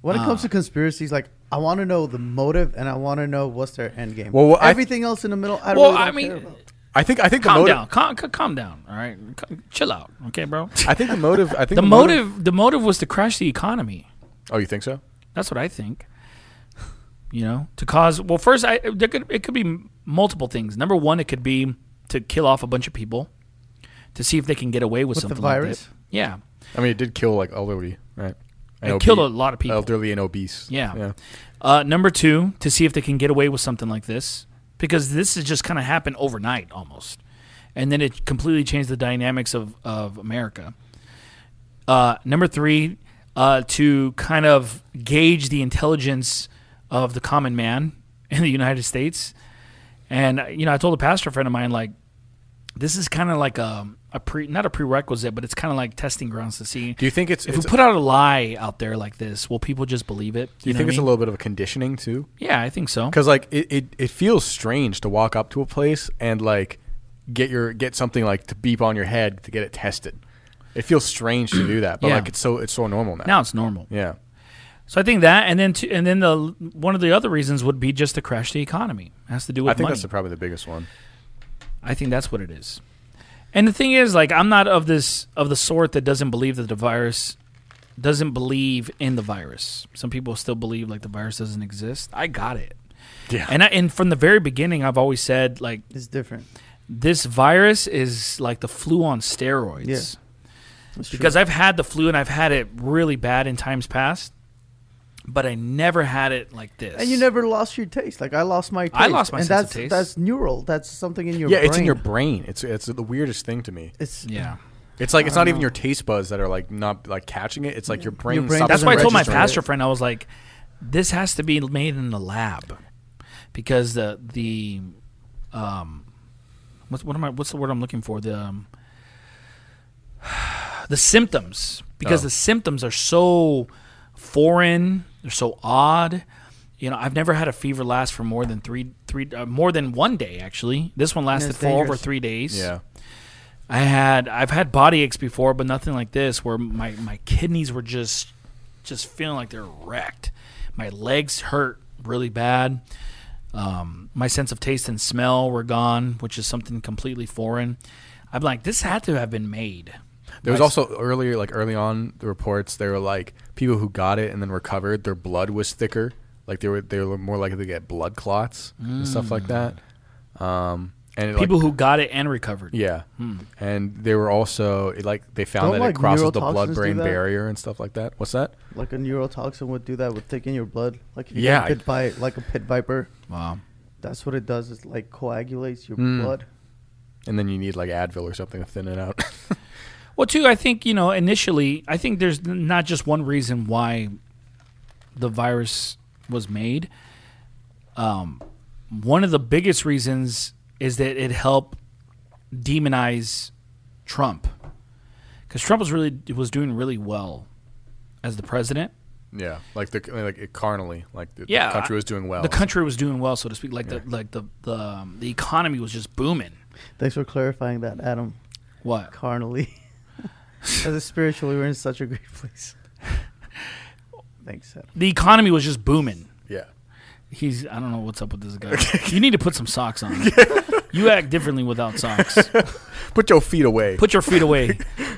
When it comes to conspiracies, like I want to know the motive and I want to know what's their end game. Well, everything else in the middle, I don't care about. I think the calm motive. down, calm down. All right, chill out, okay, bro. I think the motive. I think the motive was to crash the economy. Oh, you think so? That's what I think. To cause. Well, first, it could be multiple things. Number one, it could be to kill off a bunch of people, to see if they can get away with something the virus. like that. Yeah. I mean, it did kill like elderly, right? It killed a lot of people. Elderly and obese. Yeah. Number two, to see if they can get away with something like this, because this has just kind of happened overnight almost, and then it completely changed the dynamics of America. Number three, to kind of gauge the intelligence of the common man in the United States. And, I told a pastor friend of mine, like, this is kind of like not a prerequisite, but it's kind of like testing grounds to see. Do you think if we put out a lie out there like this, will people just believe it? Do you think it's a little bit of a conditioning too? Yeah, I think so. Because like it feels strange to walk up to a place and like get something like to beep on your head to get it tested. It feels strange to do that, but like it's so normal now. Now it's normal. Yeah. So I think that, and then one of the other reasons would be just to crash the economy. It has to do with I think money. that's probably the biggest one. I think that's what it is. And the thing is, like, I'm not of the sort that doesn't believe in the virus. Some people still believe like the virus doesn't exist. I got it. Yeah. And from the very beginning, I've always said like It's different. This virus is like the flu on steroids. Yeah. Because I've had the flu and I've had it really bad in times past. But I never had it like this. And you never lost your taste. Like I lost my taste. I lost my sense of taste. That's neural. That's something in your brain. Yeah, it's in your brain. It's the weirdest thing to me. It's like it's not even your taste buds that are like not like catching it. It's like your brain. That's why I told my pastor friend, I was like, this has to be made in the lab. Because what's the word I'm looking for? The symptoms. Because the symptoms are so foreign, they're so odd. I've never had a fever last for more than more than 1 day actually. This one lasted for over 3 days. Yeah. I've had body aches before, but nothing like this where my kidneys were just feeling like they're wrecked. My legs hurt really bad. My sense of taste and smell were gone, which is something completely foreign. I'm like, this had to have been made. There was also early on the reports, they were like people who got it and then recovered, their blood was thicker. Like they were more likely to get blood clots and stuff like that. And people who got it and recovered. Yeah. And they were also they found that it crosses the blood-brain barrier and stuff like that. What's that? Like a neurotoxin would do that, would thicken your blood. Like if you get bit by like a pit viper. Wow. That's what it does. It like coagulates your blood. And then you need like Advil or something to thin it out. Well, too, I think, initially, I think there's not just one reason why the virus was made. One of the biggest reasons is that it helped demonize Trump. Because Trump was doing really well as the president. Yeah, carnally, the country was doing well. The country was doing well, so to speak. The economy was just booming. Thanks for clarifying that, Adam. What? Carnally. As a spiritually, we're in such a great place. Thanks, Adam. The economy was just booming. Yeah. I don't know what's up with this guy. You need to put some socks on. You act differently without socks. Put your feet away. Put your feet away.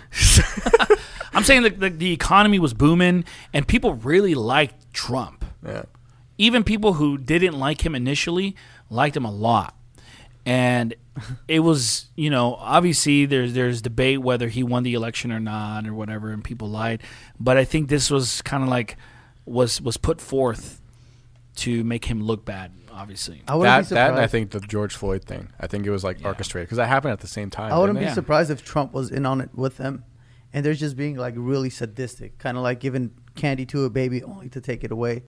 I'm saying the economy was booming and people really liked Trump. Yeah. Even people who didn't like him initially liked him a lot. And it was, obviously there's debate whether he won the election or not or whatever, and people lied. But I think this was kind of like was put forth to make him look bad, obviously. That and I think the George Floyd thing. I think it was orchestrated because that happened at the same time. I wouldn't be surprised if Trump was in on it with them, and they're just being like really sadistic, kind of like giving candy to a baby only to take it away.